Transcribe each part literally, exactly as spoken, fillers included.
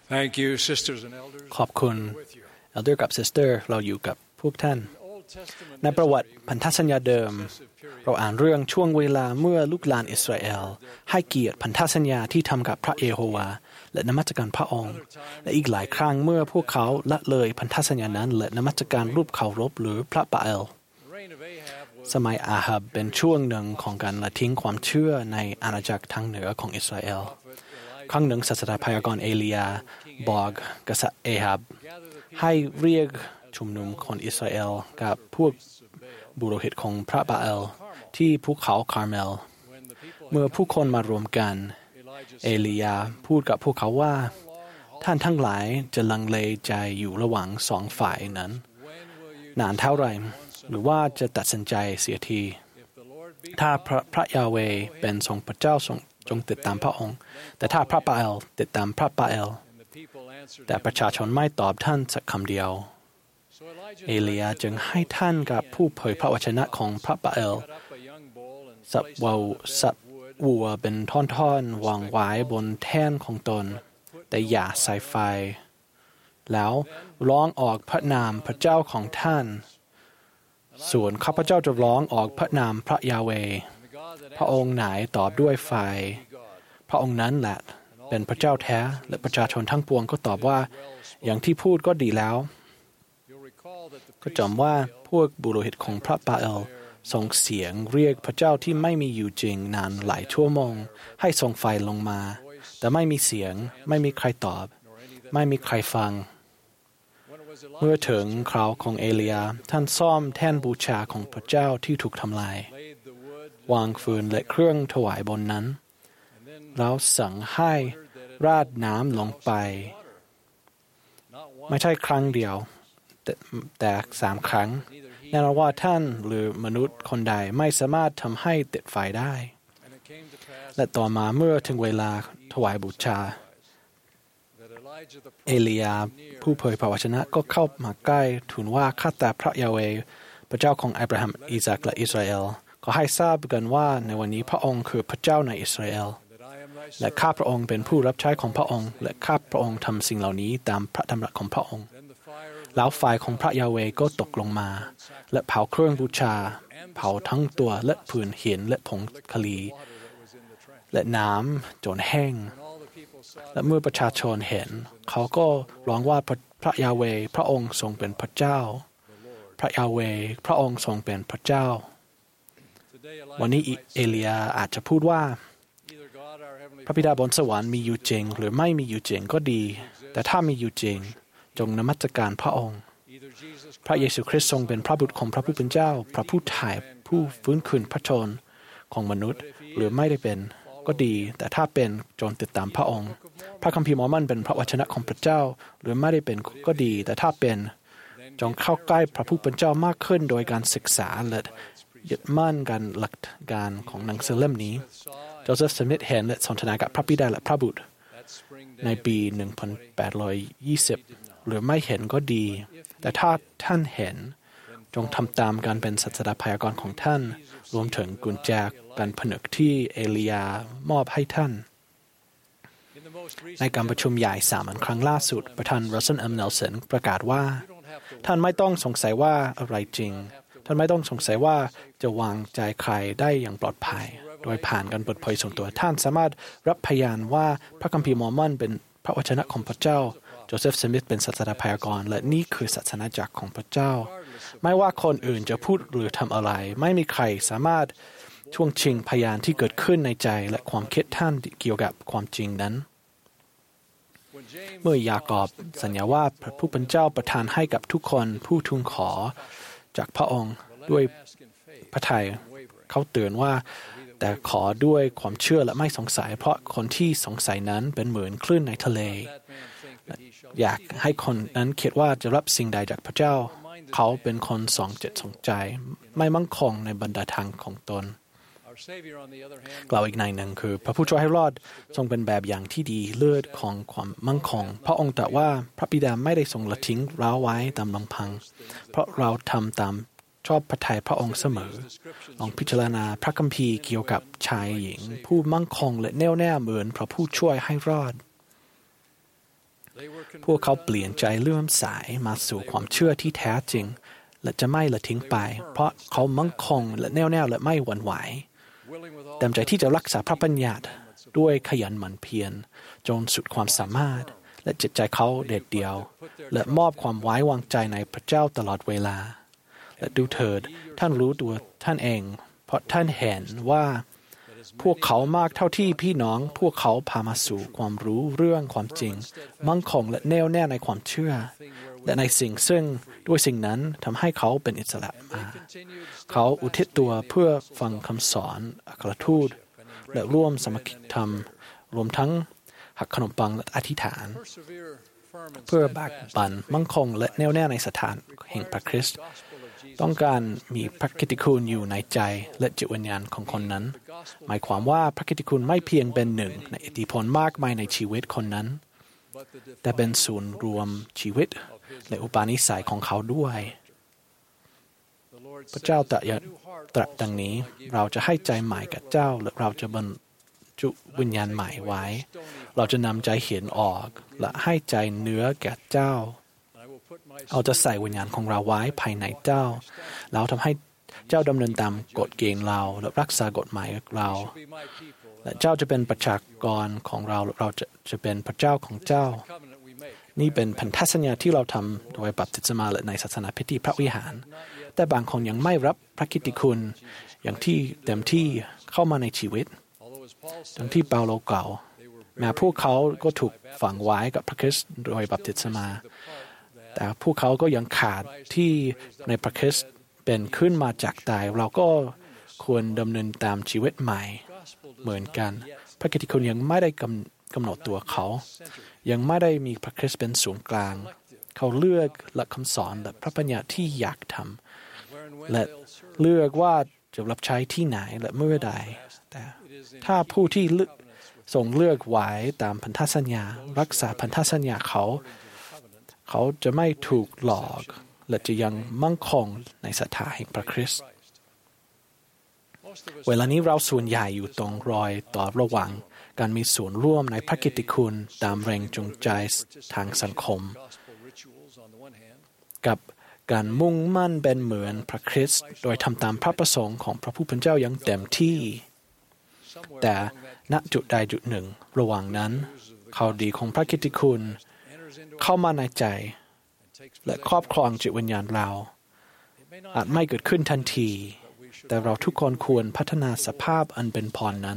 Thank you, sisters and elders. ขอบคุณ Elder กับ Sister เราอยู่กับพวกท่านในประวัติพันธสัญญาเดิมเราอ่านเรื่องช่วงเวลาเมื่อลูกหลานอิสราเอลให้เกียรติพันธสัญญาที่ทำกับพระเยโฮวาและนมัสการพระองค์และอีกหลายครั้งเมื่อพวกเขาละเลยพันธสัญญานั้นและนมัสการรูปเคารพหรือพระบาเอลสมัยอาฮับเป็นช่วงหนึ่งของการละทิ้งความเชื่อในอาณาจักรทางเหนือของอิสราเอลครั้งหนึ่งศาสดาพยากรณ์เอลียาบอกกษัตริย์เอฮับให้เรียกชุมนุมคนอิสราเอลกับพวกบุโรหิตของพระบาเอลที่ภูเขาคาร์เมลเมื่อผู้คนมารวมกันเอลียาพูดกับพวกเขาว่าท่านทั้งหลายจะลังเลใจอยู่ระหว่างสองฝ่ายนั้นนานเท่าไหร่หรือว่าจะตัดสินใจเสียทีถ้าพระพระยาเวห์เป็นทรงพระเจ้าทรงจงติดตามพระองค์แต่ถ้าพระบาเอลติดตามพระบาเอลแต่ประชาชนไม่ตอบท่านสักคำเดียวเอลียาจึงให้ท่านกับผู้เผยพระวจนะของพระบาเอลสับวัวสับวัวเป็นท่อนๆวางไว้บนแท่นของตนแต่อย่าใส่ไฟแล้วร้องออกพระนามพระเจ้าของท่านส่วนข้าพเจ้าจะร้องออกพระนามพระยาเวห์พระองค์ไหนตอบด้วยไฟพระองค์นั้นแหละเป็นพระเจ้าแท้และประชาชนทั้งปวงก็ตอบว่าอย่างที่พูดก็ดีแล้วก็จำว่าพวกบุโรหิตของพระบาเอลส่งเสียงเรียกพระเจ้าที่ไม่มีอยู่จริงนานหลายชั่วโมงให้ส่งไฟลงมาแต่ไม่มีเสียงไม่มีใครตอบไม่มีใครฟังเมื่อถึงคราวของเอลียาท่านซ่อมแท่นบูชาของพระเจ้าที่ถูกทำลายวางฟืนและเครื่องถวายบนนั้นแล้วสั่งให้ราดน้ำลงไปไม่ใช่ครั้งเดียวแต่แต่สามครั้งแน่นอนว่าท่านหรือมนุษย์คนใดไม่สามารถทำให้ติดไฟได้และต่อมาเมื่อถึงเวลาถวายบูชาเอลียาผู้เผยพระวจนะก็เข้ามาใกล้ทูลว่าข้าแต่พระยาเวห์พระเจ้าของอับราฮัมอิสาคและอิสราเอลขอให้ทราบกันว่าในวันนี้พระองค์คือพระเจ้าในอิสราเอลและข้าพระองค์เป็นผู้รับใช้ของพระองค์และข้าพระองค์ทำสิ่งเหล่านี้ตามพระดำรัสของพระองค์แล้วไฟของพระยาเวห์ก็ตกลงมาและเผาเครื่องบูชาเผาทั้งตัวและผืนหินและผงคลีและน้ำจนแห้งและเมื่อประชาชนเห็นเขาก็ร้องว่าพระยาเวห์พระองค์ทรงเป็นพระเจ้าพระยาเวห์พระองค์ทรงเป็นพระเจ้าวันนี้เอลียาอาจจะพูดว่าพระบิดาบนสวรรค์มีอยู่จริงหรือไม่มีอยู่จริงก็ดีแต่ถ้ามีอยู่จริงจงนมัสการพระองค์พระเยซูคริสต์ทรงเป็นพระบุตรของพระผู้เป็นเจ้าพระผู้ไถ่ผู้ฟื้นคืนพระชนของมนุษย์หรือไม่ได้เป็นก็ดีแต่ถ้าเป็นจงติดตามพระองค์พระคัมภีร์มอร์มอนเป็นพระวจนะของพระเจ้าหรือไม่ได้เป็นก็ดีแต่ถ้าเป็นจงเข้าใกล้พระผู้เป็นเจ้ามากขึ้นโดยการศึกษาและยึดมั่นกันหลักการของหนังสือเล่มนี้โจเซฟสมิธเห็นและสนทนากับพระบิดาและพระบุตรในปีหนึ่งพันแปดร้อยยี่สิบหรือไม่เห็นก็ดีแต่ถ้าท่านเห็นจงทำตามการเป็นศาสดาพยากรณ์ของท่านรวมถึงกุญแจการผนึกที่เอลียามอบให้ท่านในการประชุมใหญ่สามัญครั้งล่าสุดประธานรัสเซล เอ็ม เนลสันประกาศว่าท่านไม่ต้องสงสัยว่าอะไรจริงท่านไม่ต้องสงสัยว่าจะวางใจใครได้อย่างปลอดภัยโดยผ่านการเปิดเผยส่วนตัวท่านสามารถรับพยานว่าพระคัมภีร์มอร์มอนเป็นพระวจนะของพระเจ้าโจเซฟสมิธเป็นศาสดาพยากรณ์และนี่คือศาสนาจักรของพระเจ้าไม่ว่าคนอื่นจะพูดหรือทำอะไรไม่มีใครสามารถช่วงชิงพยานที่เกิดขึ้นในใจและความคิดท่านเกี่ยวกับความจริงนั้นเมื่อยากอบสัญญาว่าพระผู้เป็นเจ้าประทานให้กับทุกคนผู้ทูลขอจากพระองค์ด้วยพระทัยเขาเตือนว่าแต่ขอด้วยความเชื่อและไม่สงสัยเพราะคนที่สงสัยนั้นเป็นเหมือนคลื่นในทะเลอยากให้คนนั้นคิดว่าจะรับสิ่งใดจากพระเจ้าเขาเป็นคนสองจิตสองใจไม่มั่นคงในบรรดาทางของตนกล่าวอีกในหนึ่งคือพระผู้ช่วยให้รอดทรงเป็นแบบอย่างที่ดีเลิศของความมั่นคงพระองค์ตรัสว่าพระบิดาไม่ได้ทรงละทิ้งเราไว้ตามลำพังเพราะเราทำตามชอบพระทัยพระองค์เสมอลองพิจารณาพระคัมภีร์เกี่ยวกับชายหญิงผู้มั่นคงและแน่วแน่เหมือนพระผู้ช่วยให้รอดพวกเขาเปลี่ยนใจเลื่อมใสมาสู่ความเชื่อที่แท้จริงและจะไม่ละทิ้งไปเพราะเขามั่นคงและแน่วแน่และไม่หวั่นไหวเต็มใจที่จะรักษาพระบัญญัติด้วยขยันหมั่นเพียรจนสุดความสามารถและจิตใจเขาเด็ดเดี่ยวและมอบความไว้วางใจในพระเจ้าตลอดเวลาและดูเถิดท่านรู้ตัวท่านเองเพราะท่านเห็นว่าพวกเขามากเท่าที่พี่น้องพวกเขาพามาสู่ความรู้เรื่องความจริงมั่นคงและแน่วแน่ในความเชื่อและในสิ่งซึ่งด้วยสิ่งนั้นทำให้เขาเป็นอิสระมาเขาอุทิศตัวเพื่อฟังคำสอนอัครทูตและร่วมสมัครธรรมรวมทั้งหักขนมปังและอธิษฐานเพื่อแบกบั่นมั่นคงและแน่วแน่ในสถานแห่งพระคริสต์ต้องการมีพระกิตติคุณอยู่ในใจและจิตวิญญาณของคนนั้นหมายความว่าพระกิตติคุณไม่เพียงเป็นหนึ่งในอิทธิพลมากมายในชีวิตคนนั้นแต่เป็นศูนย์รวมชีวิตและอุปนิสัยของเขาด้วยพระเจ้าตรัสดังนี้เราจะให้ใจใหม่กับเจ้าและเราจะบรรจุวิญญาณใหม่ไว้เราจะนำใจเห็นออกและให้ใจเนื้อแก่เจ้าเราจะใส่วิญญาณของเราไว้ภายในเจ้าแล้วทำให้เจ้าดำเนินตามกฎเกณฑ์เราและรักษากฎหมายเราและเจ้าจะเป็นประชากรของเราและเราจะจะเป็นพระเจ้าของเจ้านี่เป็นพันธสัญญาที่เราทำโดยบัพติศมาและในศาสนาพิธีพระวิหารแต่บางคนยังไม่รับพระกิตติคุณอย่างที่เต็มที่เข้ามาในชีวิตทั้งที่เปาโลกล่าวแม้พวกเขาก็ถูกฝังไว้กับพระคริสต์โดยบัพติศมาแต่พวกเขาก็ยังขาดที่ในพระคริสต์เป็นขึ้นมาจากตายเราก็ควรดำเนินตามชีวิตใหม่เหมือนกันพระกิตติคุณยังไม่ได้กำกำหนดตัวเขายังไม่ได้มีพระคริสต์เป็นศูนย์กลางเขาเลือกหลักคำสอนและพระปัญญาที่อยากทำและเลือกว่าจะรับใช้ที่ไหนและเมื่อใดแต่ถ้าผู้ที่ทรงเลือกไว้ตามพันธสัญญารักษาพันธสัญญาเขาเขาจะไม่ถูกหลอกและจะยังมั่นคงในศรัทธาแห่งพระคริสต์เวลานี้เราส่วนใหญ่อยู่ตรงรอยต่อระหว่างการมีส่วนร่วมในพระกิตติคุณตามแรงจูงใจทางสังคมกับการมุ่งมั่นเป็นเหมือนพระคริสต์โดยทำตามพระประสงค์ของพระผู้เป็นเจ้าอย่างเต็มที่แต่ณจุดใดจุดหนึ่งระหว่างนั้นข่าวดีของพระกิตติคุณเข้ามาในใจและครอบครองจิตวิญญาณเราอาจไม่เกิดขึ้นทันทีแต่เราทุกคนควรพัฒนาสภาพอันเป็นพรนั้น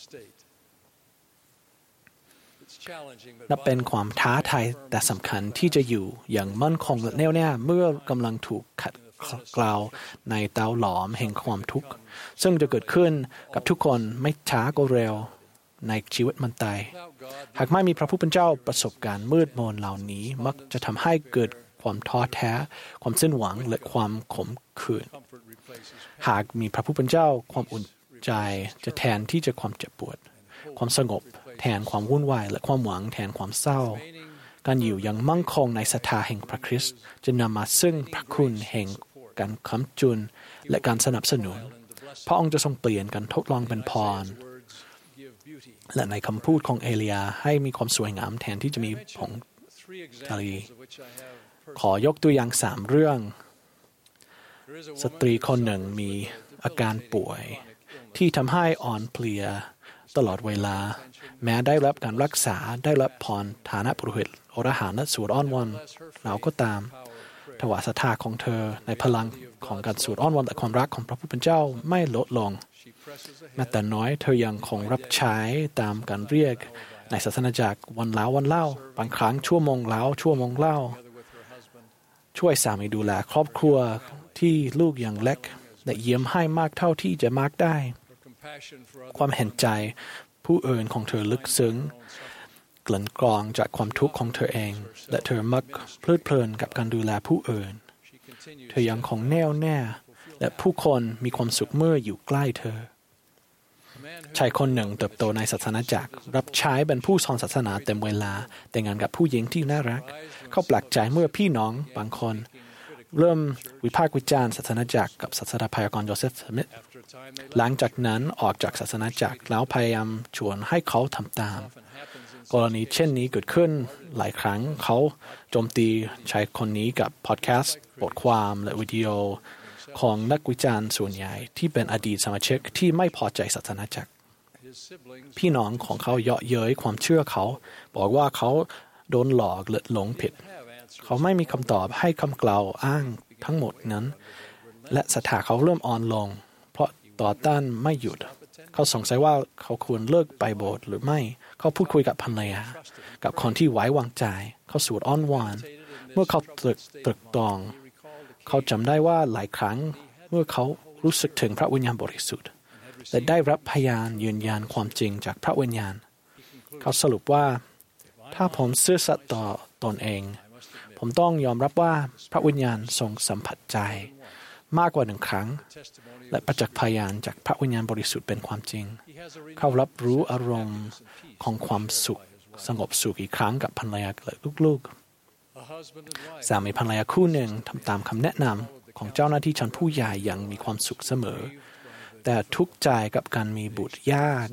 นับเป็นความท้าทายแต่สำคัญที่จะอยู่อย่างมั่นคงและแน่วแน่เมื่อกำลังถูกขัดเกลาในเตาหลอมแห่งความทุกข์ซึ่งจะเกิดขึ้นกับทุกคนไม่ช้าก็เร็วในชีวิตมันตายหากไม่มีพระผู้เป็นเจ้าประสบการณ์มืดมนเหล่านี้มักจะทำให้เกิดความท้อแท้ความสิ้นหวังและความขมขื่นหากมีพระผู้เป็นเจ้าความอุ่นใจจะแทนที่จะความเจ็บปวดความสงบแทนความวุ่นวายและความหวังแทนความเศร้าการอยู่อย่างมั่นคงในศรัทธาแห่งพระคริสต์จะนำมาซึ่งพระคุณแห่งการค้ำจุนและการสนับสนุนพระองค์จะทรงเปลี่ยนการทดลองเป็นพรและในคำพูดของเอลียาให้มีความสวยงามแทนที่จะมีผงทารีขอยกตัวอย่างสามเรื่องสตรีคนหนึ่งมีอาการป่วยที่ทำให้อ่อนเพลียตลอดเวลาแม้ได้รับการรักษาได้รับพรฐานะปุโรหิตอรหันต์และสวดอ้อนวอนเราก็ตามถวายศรัทธาของเธอในพลังของการสวดอ้อนวอนและความรักของพระผู้เป็นเจ้าไม่ลดลงแม้แต่น้อยเธอยังคงรับใช้ตามการเรียกในศาสนาจักรวันแล้ววันเล่าบางครั้งชั่วโมงแล้วชั่วโมงเล่าช่วยสามีดูแลครอบครัวที่ลูกยังเล็กและเยี่ยมให้มากเท่าที่จะมากได้ความเห็นใจผู้อื่นของเธอลึกซึ้งกลั่นกรองจากความทุกข์ของเธอเองและเธอมักเพลิดเพลินกับการดูแลผู้อื่นเธอยังคงแน่วแน่และผู้คนมีความสุขเมื่ออยู่ใกล้เธอชายคนหนึ่งเติบโตในศาสนาจักรรับใช้เป็นผู้สอนศาสนาเต็มเวลาแต่งงานกับผู้หญิงที่น่ารักเขาแปลกใจเมื่อพี่น้องบางคนเริ่มวิพากษ์วิจารณ์ศาสนาจักรกับศาสนาพยากรณ์โจเซฟสมิธหลังจากนั้นออกจากศาสนาจักรแล้วพยายามชวนให้เขาทำตามกรณีเช่นนี้เกิดขึ้นหลายครั้งเขาโจมตีชายคนนี้กับพอดแคสต์บทความและวิดีโอของนักวิจารณ์ส่วนใหญ่ที่เป็นอดีตสมาชิกที่ไม่พอใจศาสนาจักรพี่น้องของเขาเยาะเย้ยความเชื่อเขาบอกว่าเขาโดนหลอกหรือหลงผิดเขาไม่มีคำตอบให้คำกล่าวอ้างทั้งหมดนั้นและศรัทธาเขาเริ่มอ่อนลงเพราะต่อต้านไม่หยุดเขาสงสัยว่าเขาควรเลิกไปโบสถ์หรือไม่เขาพูดคุยกับภรรยากับคนที่ไว้วางใจเขาสวดอ้อนวอนเมื่อเขาตรึกตรึกตรองเขาจำได้ว่าหลายครั้งเมื่อเขารู้สึกถึงพระวิญญาณบริสุทธิ์และได้รับพยานยืนยันความจริงจากพระวิญญาณเขาสรุปว่าถ้าผมซื่อสัตย์ต่อตนเองผมต้องยอมรับว่าพระวิญญาณทรงสัมผัสใจมากกว่าหนึ่งครั้งและประจักษ์พยานจากพระวิญญาณบริสุทธิ์เป็นความจริงเขารับรู้อารมณ์ของความสุขสงบสุขอีกครั้งกับภรรยาและลูกๆสามีภรรยาคู่หนึ่งทำตามคำแนะนำของเจ้าหน้าที่ชั้นผู้ใหญ่อย่างมีความสุขเสมอแต่ทุกข์ใจกับการมีบุตรยาก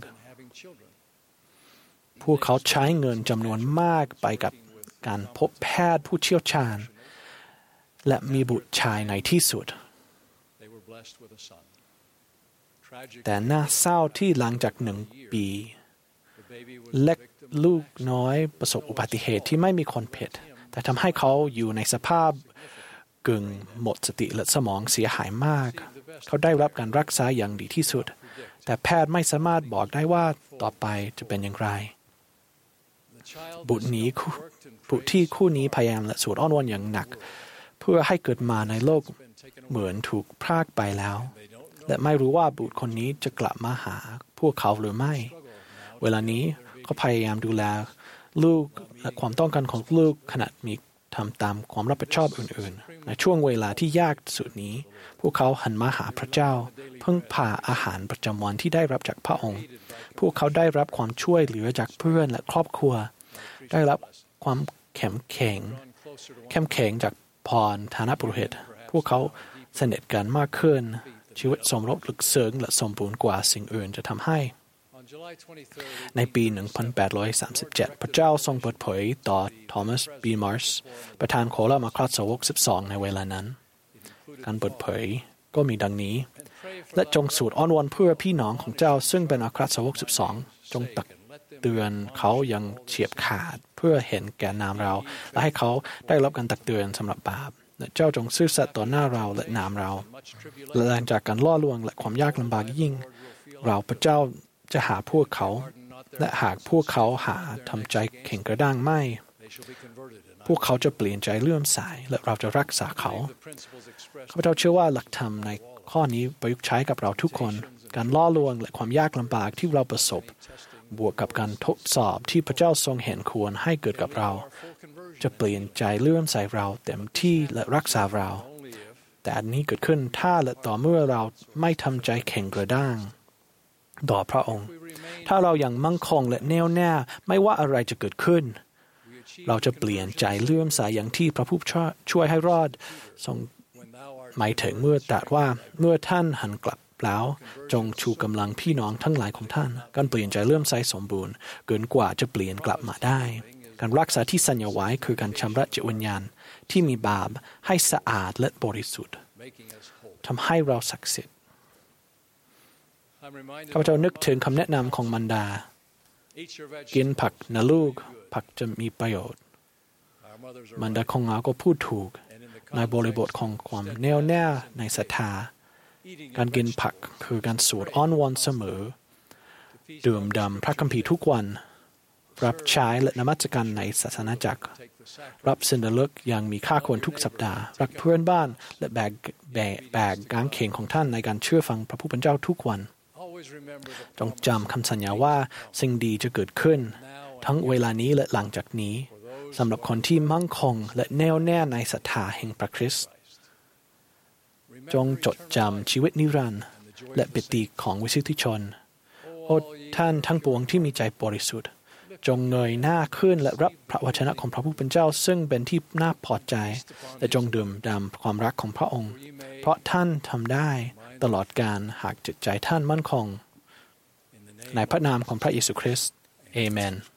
พวกเขาใช้เงินจำนวนมากไปกับการพบแพทย์ผู้เชี่ยวชาญและมีบุตรชายในที่สุดแต่น่าเศร้าที่หลังจากหนึ่งปีเล็กลูกน้อยประสบอุบัติเหตุที่ไม่มีคนผิดแต่ทำให้เขาอยู่ในสภาพกึ่งหมดสติและสมองเสียหายมากเขาได้รับการรักษาอย่างดีที่สุดแต่แพทย์ไม่สามารถบอกได้ว่าต่อไปจะเป็นอย่างไรบุตรนี้บุตรที่คู่นี้พยายามและสวดอ้อนวอนอย่างหนักเพื่อให้เกิดมาในโลกเหมือนถูกพรากไปแล้วและไม่รู้ว่าบุตรคนนี้จะกลับมาหาพวกเขาหรือไม่เวลานี้เขาพยายามดูแลลูกและความต้องการของลูกขณะมีทำตามความรับผิดชอบอื่นๆในช่วงเวลาที่ยากสุดนี้พวกเขาหันมาหาพระเจ้าเพิ่งพาอาหารประจำวันที่ได้รับจากพระองค์พวกเขาได้รับความช่วยเหลือจากเพื่อนและครอบครัวได้รับความเข้มแข็งเข้มแข็งจากพรฐานะปุโรหิตพวกเขาสนิทกันมากขึ้นชีวิตสมรสลึกซึ้งและสมบูรณ์กว่าสิ่งอื่นจะทำให้ในปี หนึ่งพันแปดร้อยสามสิบเจ็ด พระเจ้าทรงเปิดเผยต่อทอมัส บี มาร์สประธานโครามาคราสาวกสิบสองในเวลานั้นการเปิดเผยก็มีดังนี้และจงสวดอ้อนวอนเพื่อพี่น้องของเจ้าซึ่งเป็นอัครสาวกสิบสองจงตักเตือนเขาอย่างเฉียบขาดเพื่อเห็นแก่นามเราและให้เขาได้รับการตักเตือนสำหรับบาปและเจ้าจงซื่อสัตย์ต่อหน้าเราและนามเราและหลังจากการล่อลวงและความยากลำบากยิ่งเราพระเจ้าจะหาพวกเขาและหากพวกเขาหาทำใจแข็งกระด้างไม่พวกเขาจะเปลี่ยนใจเลื่อมใสและเราจะรักษาเขาข้าพเจ้าเชื่อว่าหลักธรรมในข้อนี้ประยุกต์ใช้กับเราทุกคนการล่อลวงและความยากลำบากที่เราประสบบวกกับการทดสอบที่พระเจ้าทรงเห็นควรให้เกิดกับเราจะเปลี่ยนใจเลื่อมใสเราเต็มที่และรักษาเราแต่อันนี้เกิดขึ้นถ้าและต่อเมื่อเราไม่ทำใจแข็งกระด้างต่อพระองค์ถ้าเรายังมั่งคงและแน่วแน่ไม่ว่าอะไรจะเกิดขึ้นเราจะเปลี่ยนใจเลื่อมใสอย่างที่พระผู้ช่วยให้รอดทรงหมายถึงเมื่อตรัสว่าเมื่อท่านหันกลับแล้วจงชูกำลังพี่น้องทั้งหลายของท่านการเปลี่ยนใจเลื่อมใสสมบูรณ์เกินกว่าจะเปลี่ยนกลับมาได้การรักษาที่สัญญาไว้คือการชำระจิตวิญญาณที่มีบาปให้สะอาดและบริสุทธิ์ทำให้เราศักดิ์สิทธิ์ข้าพเจ้านึกถึงคำแนะนำของมารดากินผักนะลูกผักจะมีประโยชน์มารดาของเราก็พูดถูกในบริบทของความแน่วแน่ในศรัทธาการกินผักคือการสวดอ้อนวอนเสมอดื่มด่ำพระคัมภีร์ทุกวันรับใช้และนมัสการในศาสนาจักรรับสินเลิกอย่างมีค่าควรทุกสัปดาห์รักเพื่อนบ้านและแบกแบกแบกกางเขนของท่านในการเชื่อฟังพระผู้เป็นเจ้าทุกวันจงจำคำสัญญาว่าสิ่งดีจะเกิดขึ้นทั้งเวลานี้และหลังจากนี้สำหรับคนที่มั่นคงและแน่วแน่ในศรัทธาแห่งพระคริสต์จงจดจำชีวิตนิรันดร์และปิติของวิสุทธิชนโอ้ท่านทั้งปวงที่มีใจบริสุทธิ์จงเงยหน้าขึ้นและรับพระวจนะของพระผู้เป็นเจ้าซึ่งเป็นที่น่าพอใจและจงดื่มด่ำความรักของพระองค์เพราะท่านทำได้ตลอดกาลหากจิตใจท่านมั่นคงในพระนามของพระเยซูคริสต์เอเมน